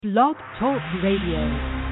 Blog Talk Radio.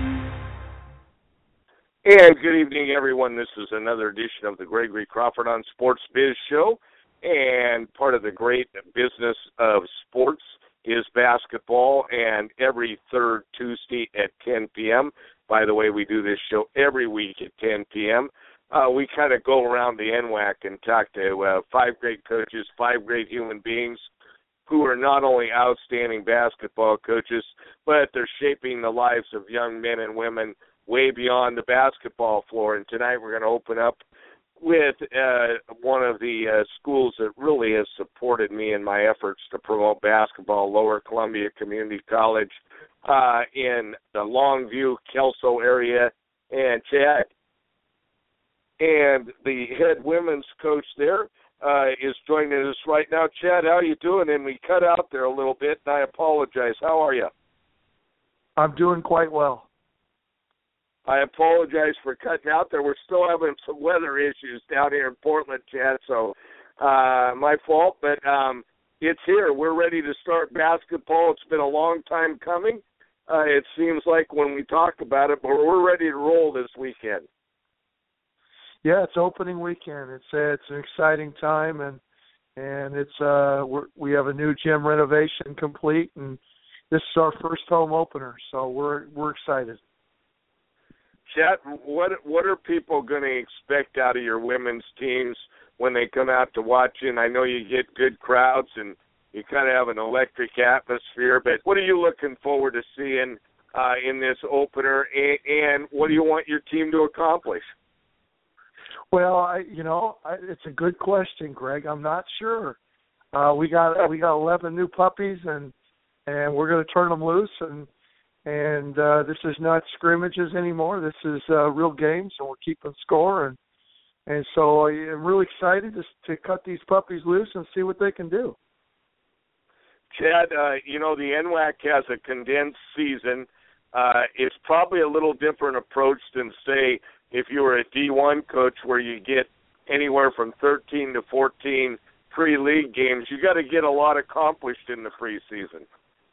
And good evening, everyone. This is another edition of the Gregory Crawford on Sports Biz Show. And part of the great business of sports is basketball. And every third Tuesday at 10 p.m., by the way, we do this show every week at 10 p.m., we kind of go around the NWAC and talk to five great coaches, five great human beings who are not only outstanding basketball coaches, but they're shaping the lives of young men and women way beyond the basketball floor. And tonight we're going to open up with one of the schools that really has supported me in my efforts to promote basketball, Lower Columbia Community College in the Longview, Kelso area, and Chad. And the head women's coach there is joining us right now. Chad, how are you doing? And we cut out there a little bit, and I apologize. How are you? I'm doing quite well. I apologize for cutting out there. We're still having some weather issues down here in Portland, Chad, so my fault. But it's here. We're ready to start basketball. It's been a long time coming. It seems like when we talk about it, but we're ready to roll this weekend. Yeah, it's opening weekend. It's an exciting time, and it's we have a new gym renovation complete, and this is our first home opener, so we're excited. Chet, what are people going to expect out of your women's teams when they come out to watch you? And I know you get good crowds and you kind of have an electric atmosphere, but what are you looking forward to seeing in this opener, and what do you want your team to accomplish? Well, it's a good question, Greg. I'm not sure. We got 11 new puppies, and we're going to turn them loose, and this is not scrimmages anymore. This is real games, and we're keeping score, and so I'm really excited to cut these puppies loose and see what they can do. Chad, the NWAC has a condensed season. It's probably a little different approach than, say, if you were a D1 coach where you get anywhere from 13 to 14 pre-league games. You got to get a lot accomplished in the preseason.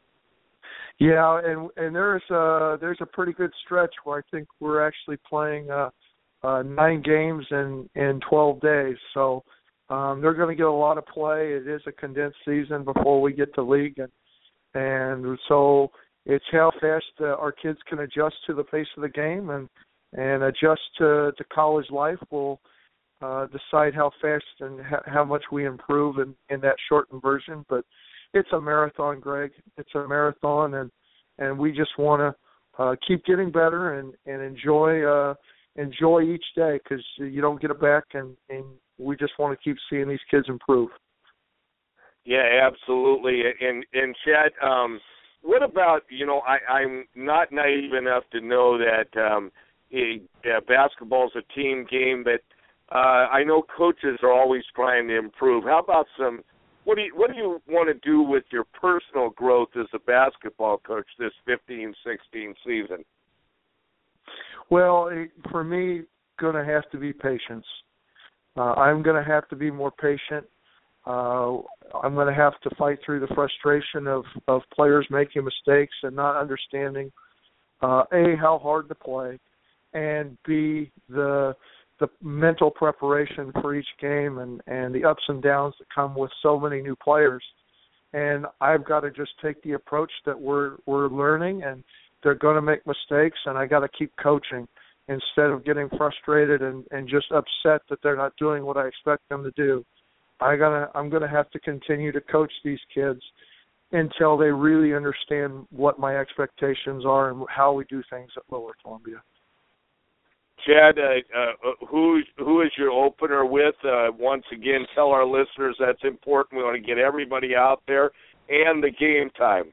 Yeah, and there's a pretty good stretch where I think we're actually playing 9 games in 12 days. So they're going to get a lot of play. It is a condensed season before we get to league, and so it's how fast our kids can adjust to the pace of the game and adjust to college life will decide how fast and how much we improve in that shortened version. But it's a marathon, Greg. It's a marathon, and we just want to keep getting better and enjoy each day, because you don't get it back, and we just want to keep seeing these kids improve. Yeah, absolutely. And Chad, what about, I'm not naive enough to know that basketball's a team game, but I know coaches are always trying to improve. How about what do you want to do with your personal growth as a basketball coach this 15-16 season? Well, for me, going to have to be patience. I'm going to have to be more patient. I'm going to have to fight through the frustration of players making mistakes and not understanding, A, how hard to play, and B, the mental preparation for each game and the ups and downs that come with so many new players. And I've got to just take the approach that we're learning, and they're going to make mistakes, and I got to keep coaching instead of getting frustrated and just upset that they're not doing what I expect them to do. I'm gonna have to continue to coach these kids until they really understand what my expectations are and how we do things at Lower Columbia. Chad, who is your opener with? Once again, tell our listeners that's important. We want to get everybody out there, and the game time.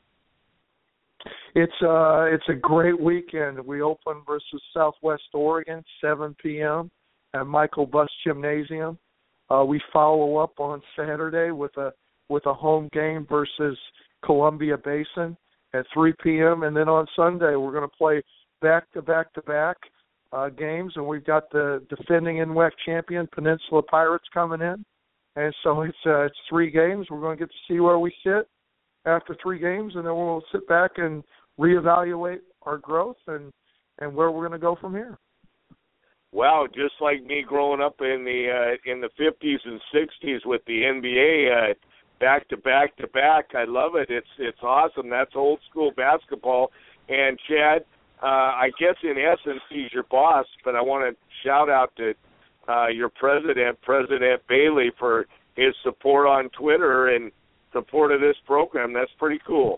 It's a great weekend. We open versus Southwest Oregon, 7 p.m. at Michael Buss Gymnasium. We follow up on Saturday with a home game versus Columbia Basin at 3 p.m. And then on Sunday we're going to play back-to-back games, and we've got the defending NWAC champion Peninsula Pirates coming in. And so it's 3 games. We're going to get to see where we sit after 3 games, and then we'll sit back and reevaluate our growth and where we're going to go from here. Wow, just like me growing up in the 50s and 60s with the NBA, back to back to back. I love it. It's awesome. That's old school basketball. And Chad, I guess in essence he's your boss, but I want to shout out to your president, President Bailey, for his support on Twitter and support of this program. That's pretty cool.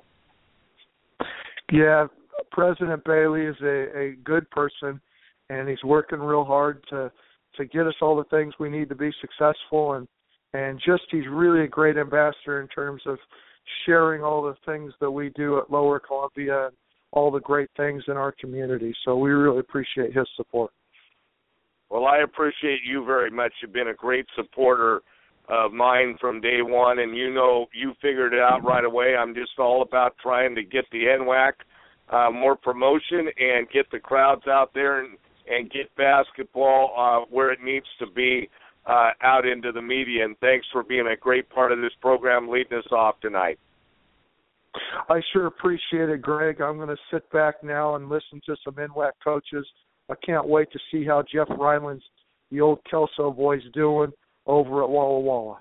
Yeah, President Bailey is a good person, and he's working real hard to get us all the things we need to be successful, and just he's really a great ambassador in terms of sharing all the things that we do at Lower Columbia and all the great things in our community. So we really appreciate his support. Well, I appreciate you very much. You've been a great supporter of mine from day one, and you figured it out right away. I'm just all about trying to get the NWAC more promotion and get the crowds out there and get basketball where it needs to be out into the media. And thanks for being a great part of this program, leading us off tonight. I sure appreciate it, Greg. I'm going to sit back now and listen to some NWAC coaches. I can't wait to see how Jeff Ryland's, the old Kelso boy's, doing over at Walla Walla.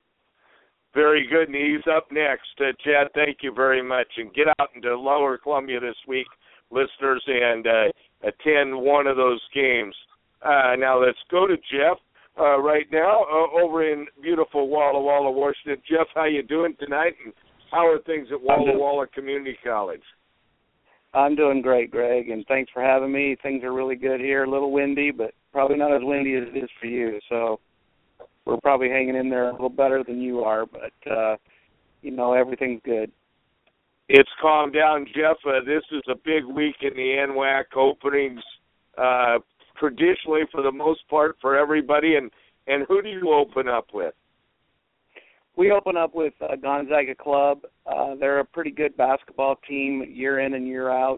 Very good, and he's up next. Chad, thank you very much. And get out into Lower Columbia this week, listeners, and attend one of those games. Now let's go to Jeff right now over in beautiful Walla Walla, Washington. Jeff, how you doing tonight, and how are things at Walla Walla Community College? I'm doing great, Greg, and thanks for having me. Things are really good here. A little windy, but probably not as windy as it is for you. So we're probably hanging in there a little better than you are, but, everything's good. It's calmed down, Jeff. This is a big week in the NWAC openings, traditionally for the most part for everybody. And who do you open up with? We open up with Gonzaga Club. They're a pretty good basketball team year in and year out.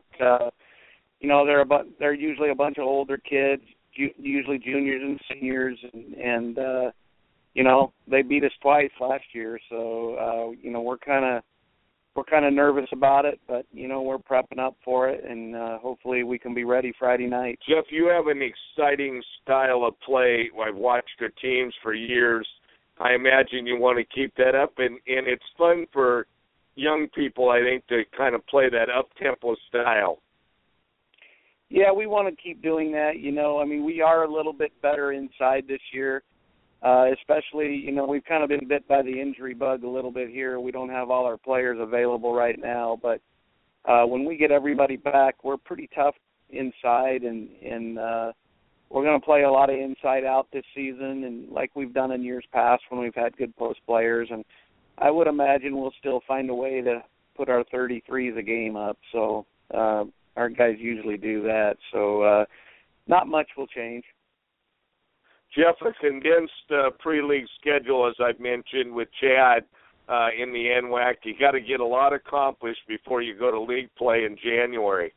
They're usually a bunch of older kids, usually juniors and seniors, and they beat us twice last year. So we're kind of nervous about it, but we're prepping up for it, and hopefully we can be ready Friday night. Jeff, you have an exciting style of play. I've watched your teams for years. I imagine you want to keep that up, and it's fun for young people, I think, to kind of play that up-tempo style. Yeah, we want to keep doing that. We are a little bit better inside this year, especially, we've kind of been bit by the injury bug a little bit here. We don't have all our players available right now, but when we get everybody back, we're pretty tough inside, and we're going to play a lot of inside out this season, and like we've done in years past when we've had good post players. And I would imagine we'll still find a way to put our 33s a game up. So our guys usually do that. So not much will change. Jeff, a condensed pre-league schedule, as I've mentioned, with Chad in the NWAC. You got to get a lot accomplished before you go to league play in January.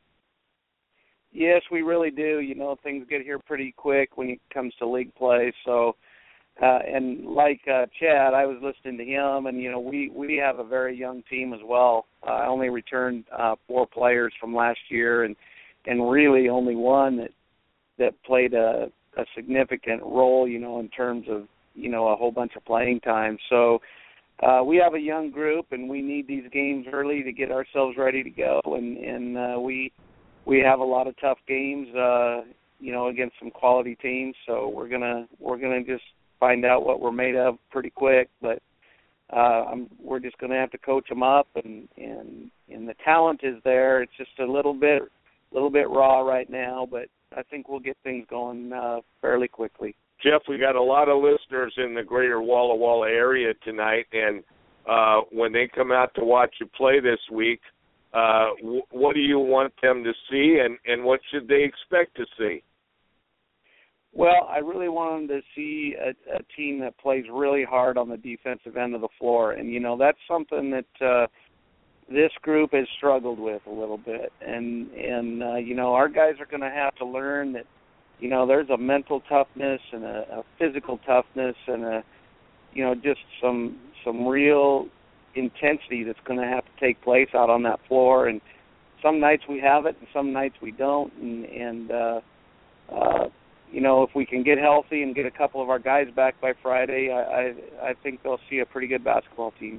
Yes, we really do. Things get here pretty quick when it comes to league play. So, and like Chad, I was listening to him, and, we have a very young team as well. I only returned 4 players from last year, and really only one that played a significant role, in terms of, a whole bunch of playing time. So we have a young group, and we need these games early to get ourselves ready to go, and we have a lot of tough games, against some quality teams. So we're gonna just find out what we're made of pretty quick. But we're just gonna have to coach them up, and the talent is there. It's just a little bit raw right now, but I think we'll get things going fairly quickly. Jeff, we got a lot of listeners in the greater Walla Walla area tonight, and when they come out to watch you play this week, what do you want them to see, and what should they expect to see? Well, I really want them to see a team that plays really hard on the defensive end of the floor, and that's something that this group has struggled with a little bit, and our guys are going to have to learn that there's a mental toughness and a physical toughness and just some real intensity that's going to have to take place out on that floor. And some nights we have it and some nights we don't, and if we can get healthy and get a couple of our guys back by Friday, I think they'll see a pretty good basketball team.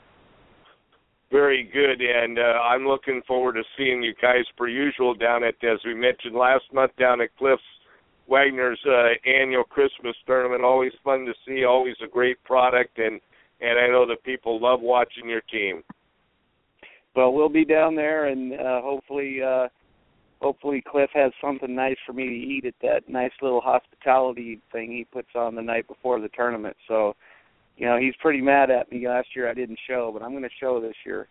Very good, and I'm looking forward to seeing you guys per usual down at, as we mentioned last month, down at Cliffs Wagner's annual Christmas tournament. Always fun to see, always a great product, and I know the people love watching your team. Well, we'll be down there, and hopefully Cliff has something nice for me to eat at that nice little hospitality thing he puts on the night before the tournament. So, he's pretty mad at me last year I didn't show, but I'm going to show this year.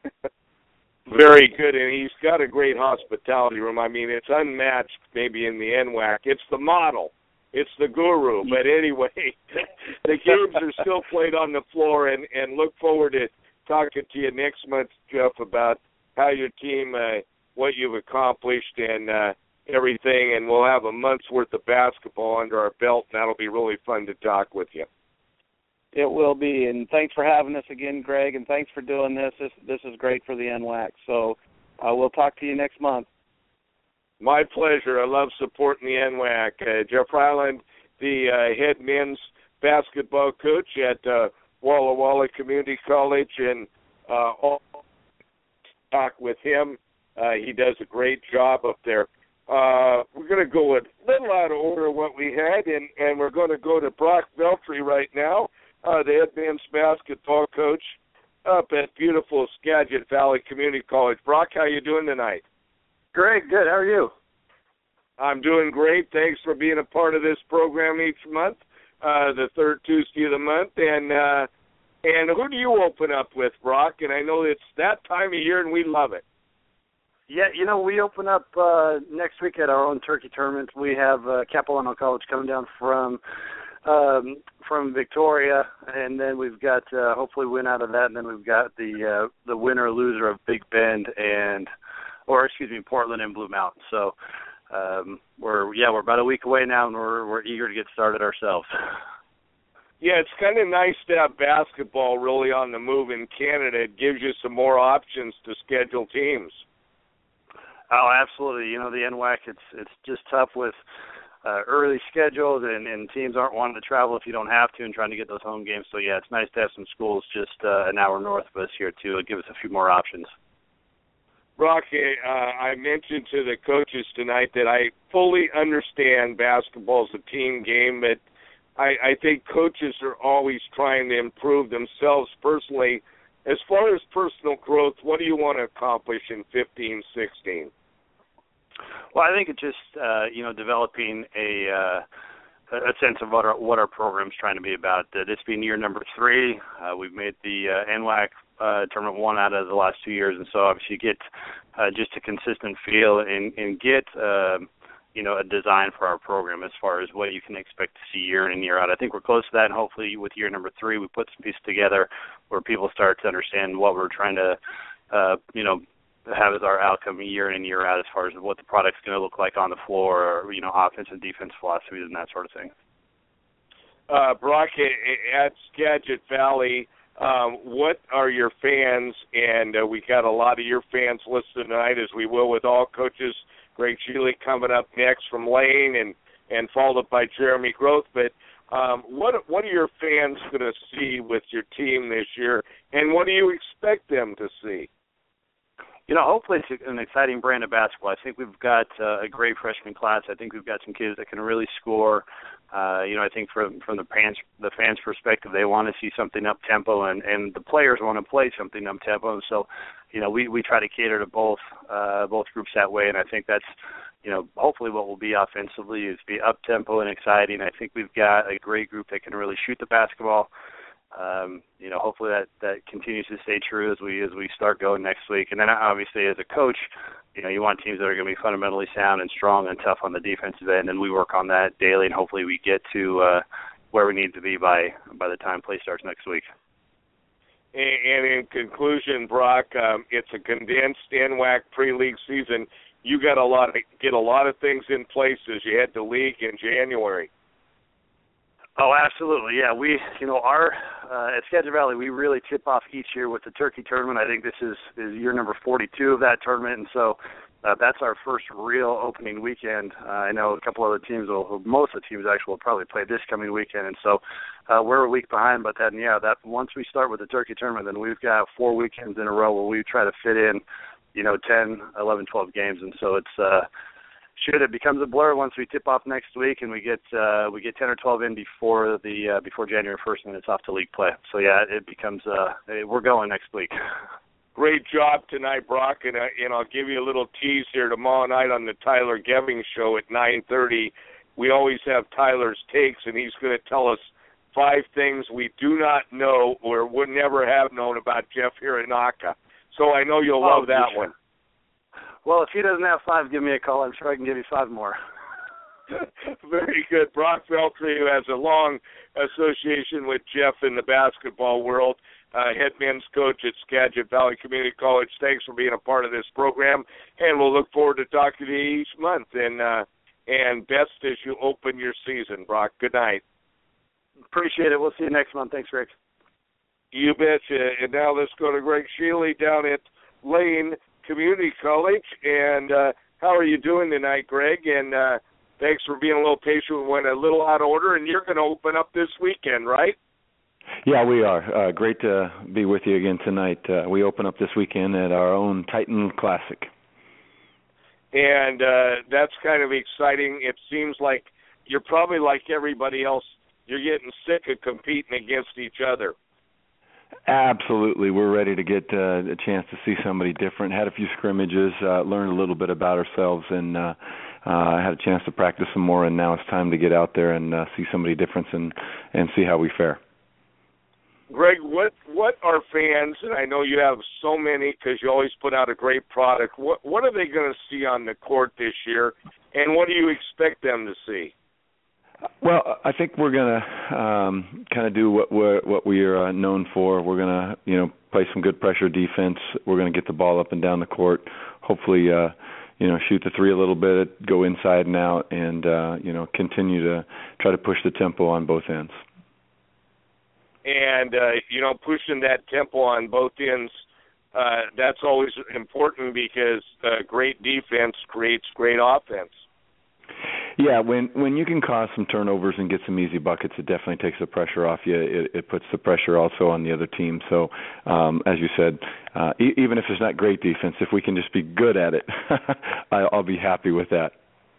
Very good, and he's got a great hospitality room. I mean, it's unmatched maybe in the NWAC. It's the model. It's the guru. But anyway, the games are still played on the floor, and look forward to talking to you next month, Jeff, about how your team, what you've accomplished and everything, and we'll have a month's worth of basketball under our belt, and that'll be really fun to talk with you. It will be, and thanks for having us again, Greg, and thanks for doing this. This is great for the NWAC. So we'll talk to you next month. My pleasure. I love supporting the NWAC. Jeff Ryland, the head men's basketball coach at Walla Walla Community College, and I'll talk with him. He does a great job up there. We're going to go a little out of order of what we had, and we're going to go to Brock Veltri right now, the head men's basketball coach up at beautiful Skagit Valley Community College. Brock, how you doing tonight? Great, good. How are you? I'm doing great. Thanks for being a part of this program each month, the third Tuesday of the month. And who do you open up with, Brock? And I know it's that time of year, and we love it. Yeah, we open up next week at our own turkey tournament. We have Capilano College coming down from Victoria, and then we've got hopefully win out of that, and then we've got the winner loser of Big Bend Portland and Blue Mountain. So we're about a week away now, and we're eager to get started ourselves. Yeah, it's kind of nice to have basketball really on the move in Canada. It gives you some more options to schedule teams. Oh, absolutely. The NWAC, it's just tough with early schedules, and teams aren't wanting to travel if you don't have to and trying to get those home games. So, yeah, it's nice to have some schools just an hour north of us here, too. It gives us a few more options. Brock, I mentioned to the coaches tonight that I fully understand basketball is a team game, but I think coaches are always trying to improve themselves personally. As far as personal growth, what do you want to accomplish in 15, 16? Well, I think it's just, developing a sense of what our program's trying to be about. This being year number 3, we've made the NWAC tournament 1 out of the last 2 years, and so obviously you get just a consistent feel and get a design for our program as far as what you can expect to see year in and year out. I think we're close to that, and hopefully with year number 3 we put some pieces together where people start to understand what we're trying to have as our outcome year in and year out as far as what the product's going to look like on the floor, or offense and defense philosophies and that sort of thing. Brock, at Skagit Valley, what are your fans, and we got a lot of your fans listed tonight, as we will with all coaches. Greg Shealy coming up next from Lane, and followed by Jeremy Groth. But what are your fans going to see with your team this year, and what do you expect them to see? Hopefully it's an exciting brand of basketball. I think we've got a great freshman class. I think we've got some kids that can really score. I think from the fans' perspective, they want to see something up-tempo, and the players want to play something up-tempo. And so, we try to cater to both groups that way, and I think that's, hopefully what will be offensively is be up-tempo and exciting. I think we've got a great group that can really shoot the basketball. Hopefully that continues to stay true as we start going next week. And then obviously as a coach, you want teams that are going to be fundamentally sound and strong and tough on the defensive end, and we work on that daily, and hopefully we get to where we need to be by the time play starts next week. And in conclusion, Brock, it's a condensed NWAC pre-league season. You got get a lot of things in place as you head to league in January. Oh, absolutely. Yeah, our at Skagit Valley, we really tip off each year with the turkey tournament. I think this is year number 42 of that tournament, and so that's our first real opening weekend. I know a couple other teams, most of the teams actually will probably play this coming weekend, and so we're a week behind. But then, that once we start with the turkey tournament, then we've got 4 weekends in a row where we try to fit in, 10, 11, 12 games, and so it's. It becomes a blur once we tip off next week, and we get 10 or 12 in before January 1st, and it's off to league play. So it becomes we're going next week. Great job tonight, Brock, and I'll give you a little tease here tomorrow night on the Tyler Geving Show at 9:30. We always have Tyler's takes, and he's going to tell us 5 things we do not know or would never have known about Jeff Hironaka. So I know you'll love that one. Well, if he doesn't have 5, give me a call. I'm sure I can give you 5 more. Very good. Brock Veltri, who has a long association with Jeff in the basketball world, head men's coach at Skagit Valley Community College. Thanks for being a part of this program, and we'll look forward to talking to you each month. And best as you open your season, Brock. Good night. Appreciate it. We'll see you next month. Thanks, Rick. You betcha. And now let's go to Greg Shealy down at Lane Community College. And how are you doing tonight, Greg? And thanks for being a little patient. We went a little out of order, and you're going to open up this weekend, right? Yeah, we are. Great to be with you again tonight. We open up this weekend at our own Titan Classic. And that's kind of exciting. It seems like you're probably like everybody else. You're getting sick of competing against each other. Absolutely. We're ready to get a chance to see somebody different. Had a few scrimmages, learned a little bit about ourselves, and had a chance to practice some more, and now it's time to get out there and see somebody different and see how we fare. Greg, what are fans, and I know you have so many because you always put out a great product, what are they going to see on the court this year, and what do you expect them to see? Well, I think we're going to kind of do what we are known for. We're going to, play some good pressure defense. We're going to get the ball up and down the court. Hopefully, shoot the three a little bit, go inside and out, and continue to try to push the tempo on both ends. And pushing that tempo on both ends, that's always important because great defense creates great offense. Yeah, when you can cause some turnovers and get some easy buckets, it definitely takes the pressure off you. It puts the pressure also on the other team. So, as you said, even if it's not great defense, if we can just be good at it, I'll be happy with that.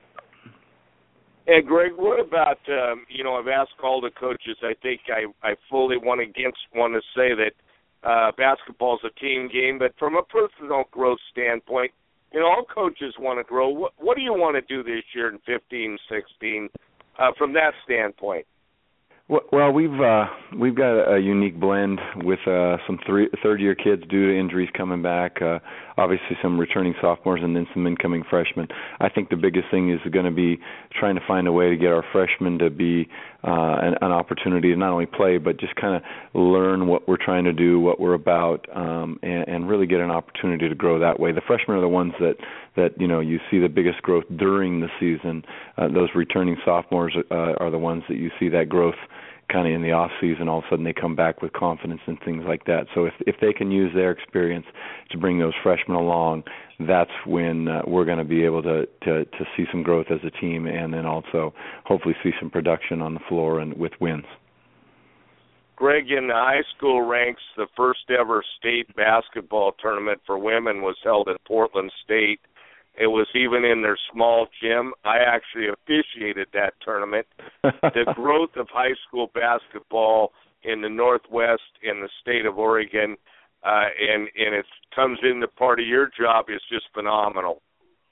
And, Greg, what about, I've asked all the coaches, I think I fully want to say that basketball is a team game, but from a personal growth standpoint, all coaches want to grow. What do you want to do this year in 15, 16 from that standpoint? Well, we've got a unique blend with some third-year kids due to injuries coming back, obviously some returning sophomores and then some incoming freshmen. I think the biggest thing is going to be trying to find a way to get our freshmen to be an opportunity to not only play but just kind of learn what we're trying to do, what we're about, and really get an opportunity to grow that way. The freshmen are the ones that you see the biggest growth during the season. Those returning sophomores are the ones that you see that growth kind of in the off season. All of a sudden they come back with confidence and things like that. So if they can use their experience to bring those freshmen along, that's when we're going to be able to see some growth as a team, and then also hopefully see some production on the floor and with wins. Greg, in the high school ranks, the first ever state basketball tournament for women was held at Portland State. It was even in their small gym. I actually officiated that tournament. The growth of high school basketball in the Northwest in the state of Oregon, and it comes into part of your job, is just phenomenal.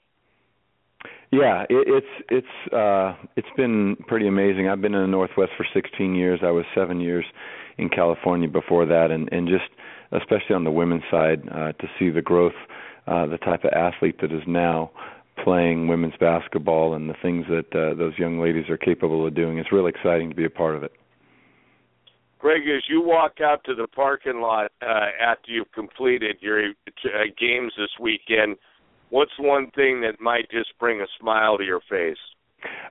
Yeah, it's been pretty amazing. I've been in the Northwest for 16 years. I was 7 years in California before that, and just especially on the women's side, to see the growth, the type of athlete that is now playing women's basketball and the things that those young ladies are capable of doing. It's really exciting to be a part of it. Greg, as you walk out to the parking lot after you've completed your games this weekend, what's one thing that might just bring a smile to your face?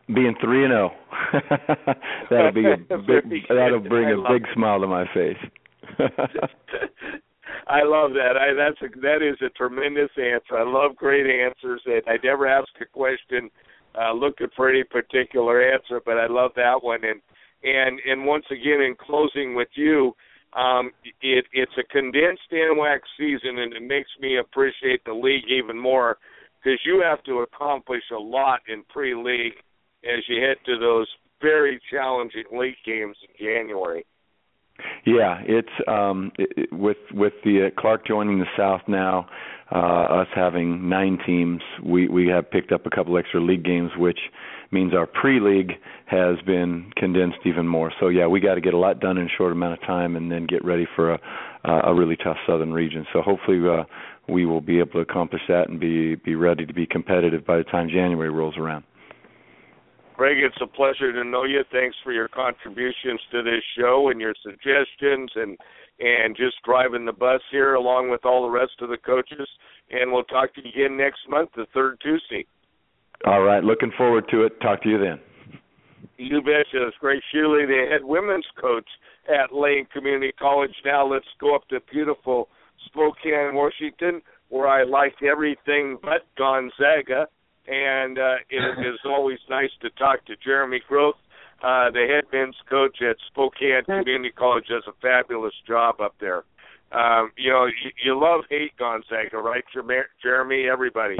Being 3-0. That'll bring a big smile to my face. I love that. That is a tremendous answer. I love great answers. And I never ask a question looking for any particular answer, but I love that one. And once again, in closing with you, it's a condensed NWAC season, and it makes me appreciate the league even more because you have to accomplish a lot in pre-league as you head to those very challenging league games in January. Yeah, it's with the Clark joining the South now, us having 9 teams, we have picked up a couple extra league games, which means our pre-league has been condensed even more. So yeah, we got to get a lot done in a short amount of time, and then get ready for a really tough Southern region. So hopefully we will be able to accomplish that and be ready to be competitive by the time January rolls around. Greg, it's a pleasure to know you. Thanks for your contributions to this show and your suggestions and just driving the bus here along with all the rest of the coaches. And we'll talk to you again next month, the third Tuesday. All right. Looking forward to it. Talk to you then. You betcha. It's Greg Shealy, the head women's coach at Lane Community College. Now let's go up to beautiful Spokane, Washington, where I like everything but Gonzaga. And it is always nice to talk to Jeremy Groth, the head men's coach at Spokane Community College. Does a fabulous job up there. You love hate Gonzaga, right, Jeremy? Everybody.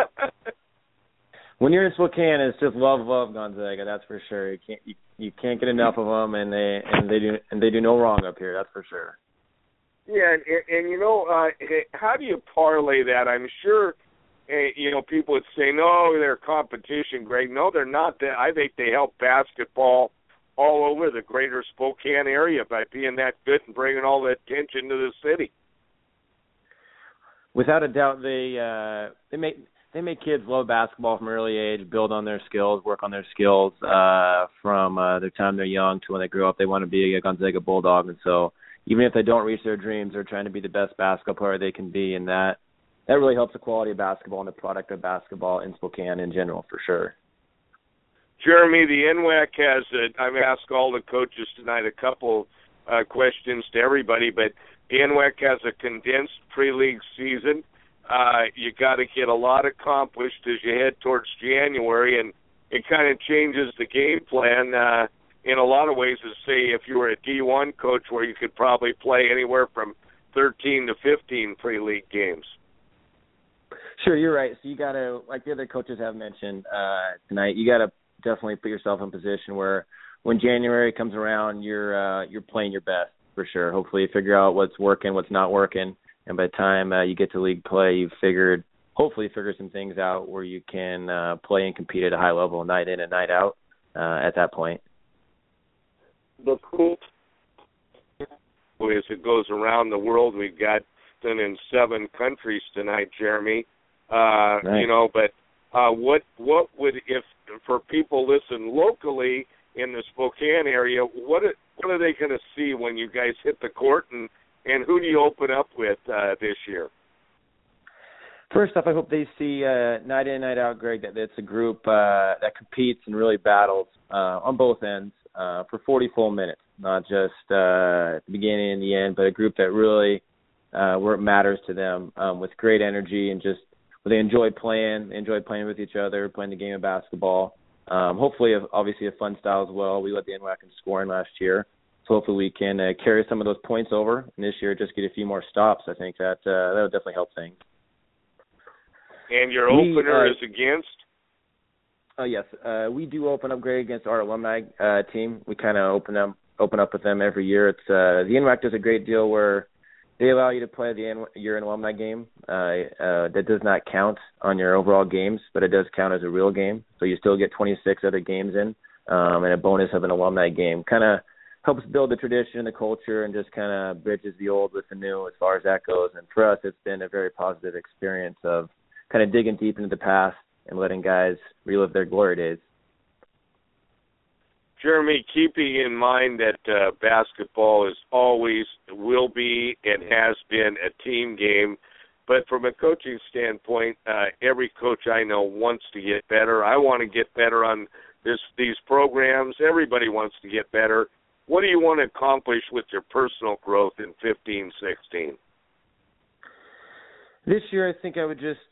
When you're in Spokane, it's just love Gonzaga. That's for sure. You can't get enough of them, and they do no wrong up here. That's for sure. Yeah, and how do you parlay that? I'm sure. People would say, no, they're competition, Greg. No, they're not. I think they help basketball all over the greater Spokane area by being that good and bringing all that attention to the city. Without a doubt, they make kids love basketball from an early age, build on their skills, work on their skills from the time they're young to when they grow up. They want to be a Gonzaga Bulldog, and so even if they don't reach their dreams, they're trying to be the best basketball player they can be, and that really helps the quality of basketball and the product of basketball in Spokane in general, for sure. Jeremy, the NWAC has, I've asked all the coaches tonight a couple questions to everybody, but the NWAC has a condensed pre-league season. You got to get a lot accomplished as you head towards January, and it kind of changes the game plan in a lot of ways. To say if you were a D1 coach where you could probably play anywhere from 13 to 15 pre-league games. Sure, you're right. So you got to, like the other coaches have mentioned tonight, you got to definitely put yourself in a position where when January comes around, you're playing your best for sure. Hopefully you figure out what's working, what's not working, and by the time you get to league play, you've hopefully figure some things out where you can play and compete at a high level night in and night out at that point. The cool as it goes around the world, we've got in 7 countries tonight, Jeremy. Right. But what would, if for people listen locally in the Spokane area, what are they going to see when you guys hit the court, and who do you open up with this year? First off, I hope they see night in, night out, Greg, that it's a group that competes and really battles on both ends for 40 full minutes, not just at the beginning and the end, but a group that really where it matters to them with great energy and just where they enjoy playing with each other, playing the game of basketball. Hopefully, obviously, a fun style as well. We led the NWAC in scoring last year. So hopefully we can carry some of those points over, and this year just get a few more stops. I think that would definitely help things. And your opener is against? Yes. We do open up, Greg, against our alumni team. We kind of open up with them every year. It's the NWAC does a great deal where they allow you to play your alumni game. That does not count on your overall games, but it does count as a real game. So you still get 26 other games in, and a bonus of an alumni game. Kind of helps build the tradition and the culture and just kind of bridges the old with the new as far as that goes. And for us, it's been a very positive experience of kind of digging deep into the past and letting guys relive their glory days. Jeremy, keeping in mind that basketball is always, will be, and has been a team game, but from a coaching standpoint, every coach I know wants to get better. I want to get better on these programs. Everybody wants to get better. What do you want to accomplish with your personal growth in 15-16? This year, I think I would just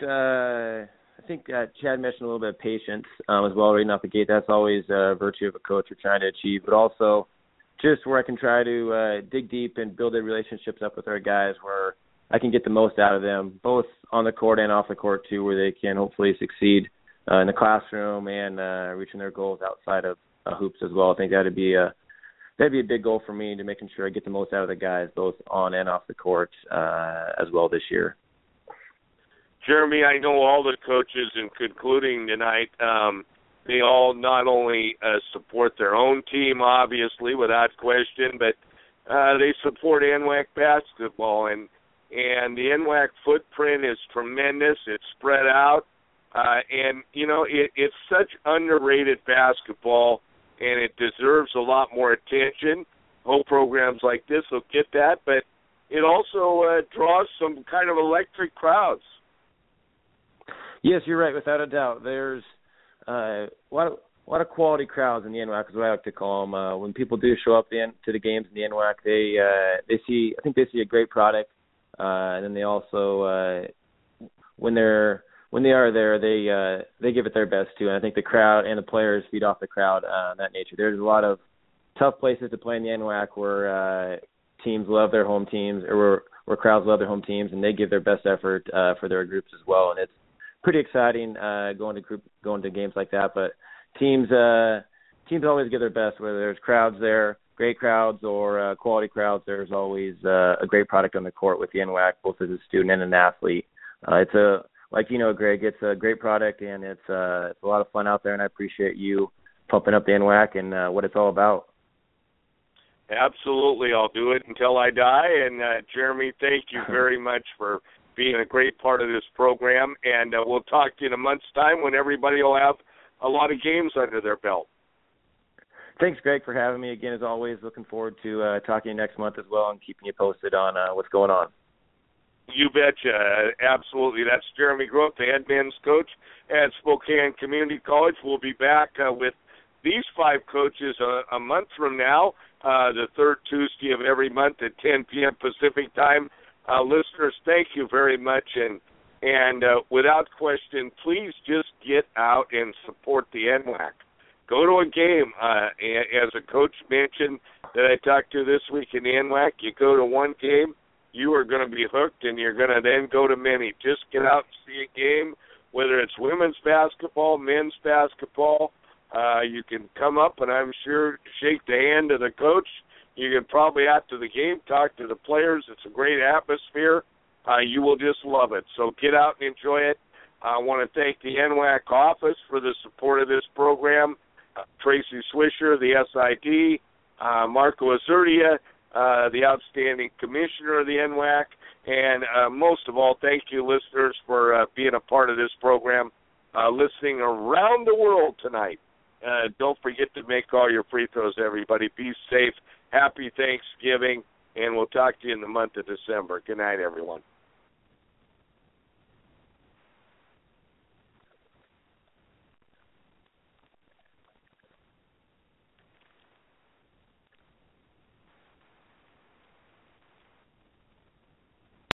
Chad mentioned a little bit of patience as well right off the gate. That's always a virtue of a coach we're trying to achieve, but also just where I can try to dig deep and build the relationships up with our guys where I can get the most out of them, both on the court and off the court too, where they can hopefully succeed in the classroom and reaching their goals outside of hoops as well. I think that'd be a big goal for me, to making sure I get the most out of the guys, both on and off the court as well this year. Jeremy, I know all the coaches, and concluding tonight, they all not only support their own team, obviously, without question, but they support NWAC basketball, and the NWAC footprint is tremendous. It's spread out, and, you know, it's such underrated basketball, and it deserves a lot more attention. Whole programs like this will get that, but it also draws some kind of electric crowds. Yes, you're right, without a doubt. There's a lot of quality crowds in the NWAC, is what I like to call them. When people do show up to the games in the NWAC, they see a great product, and then they also when they are there, they give it their best too. And I think the crowd and the players feed off the crowd that nature. There's a lot of tough places to play in the NWAC where teams love their home teams, or where crowds love their home teams, and they give their best effort for their groups as well. And it's pretty exciting going to games like that. But teams always give their best, whether there's crowds there, great crowds, or quality crowds. There's always a great product on the court with the NWAC, both as a student and an athlete. Like you know, Greg, it's a great product, and it's a lot of fun out there, and I appreciate you pumping up the NWAC and what it's all about. Absolutely. I'll do it until I die. And, Jeremy, thank you very much for being a great part of this program. And we'll talk to you in a month's time when everybody will have a lot of games under their belt. Thanks, Greg, for having me again. As always, looking forward to talking to you next month as well and keeping you posted on what's going on. You betcha. Absolutely. That's Jeremy Groth, the head men's coach at Spokane Community College. We'll be back with these 5 coaches a month from now, the third Tuesday of every month at 10 p.m. Pacific time. Listeners, thank you very much. And without question, please just get out and support the NWAC. Go to a game. As a coach mentioned that I talked to this week in the NWAC, you go to one game, you are going to be hooked, and you're going to then go to many. Just get out and see a game, whether it's women's basketball, men's basketball. You can come up and I'm sure shake the hand of the coach. You can probably after the game talk to the players. It's a great atmosphere. You will just love it. So get out and enjoy it. I want to thank the NWAC office for the support of this program. Tracy Swisher, the SID, Marco Azurdia, the outstanding commissioner of the NWAC, and most of all, thank you, listeners, for being a part of this program, listening around the world tonight. Don't forget to make all your free throws, everybody. Be safe. Happy Thanksgiving, and we'll talk to you in the month of December. Good night, everyone.